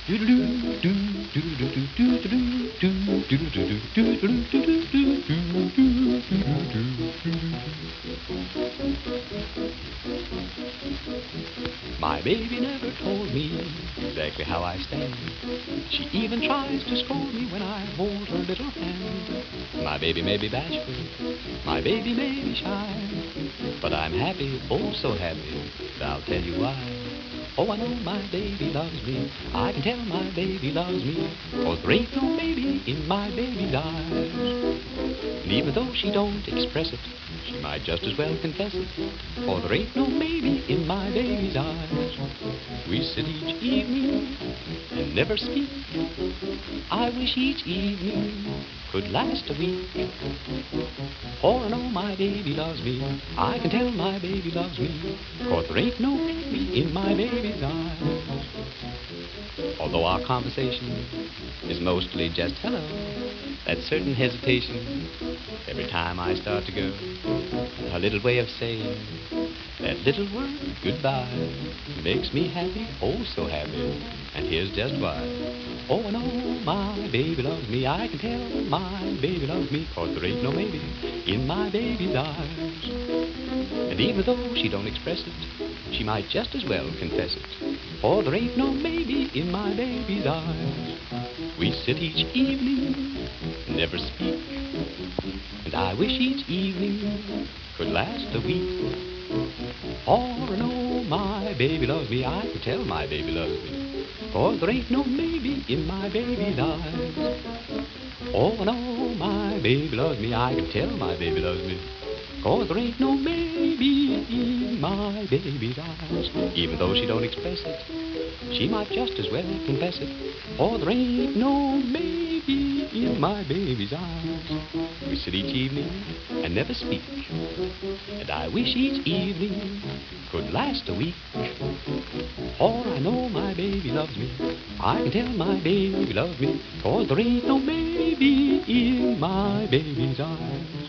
My baby never told me exactly how I stand. She even tries to scold me when I hold her little hand. My baby may be bashful, my baby may be shy, but I'm happy, oh so happy, and I'll tell you why. Oh, I know my baby loves me, I can tell my baby loves me, 'cause there ain't no baby in my baby's eyes. And even though she don't express it, she might just as well confess it, for there ain't no baby in my baby's eyes. We sit each evening and never speak. I wish each evening could last a week. For I know my baby loves me, I can tell my baby loves me, 'cause there ain't no baby in my baby's eyes. Although our conversation is mostly just hello, that certain hesitation every time I start to go, a little way of saying that little word goodbye makes me happy, oh so happy, and here's just why. Oh, I know my baby loves me, I can tell my baby loves me, 'cause there ain't no maybe in my baby's eyes. And even though she don't express it, she might just as well confess it, for there ain't no maybe in my baby's eyes. We sit each evening, never speak, and I wish each evening could last a week. For I know my baby loves me, I can tell my baby loves me, 'cause there ain't no maybe in my baby's eyes. Oh, I know my baby loves me, I can tell my baby loves me, 'cause there ain't no maybe in my baby's eyes. Even though she don't express it, she might just as well confess it, for there ain't no maybe in my baby's eyes. We sit each evening and never speak, and I wish each evening could last a week. For I know my baby loves me, I can tell my baby loves me, 'cause there ain't no maybe in my baby's eyes.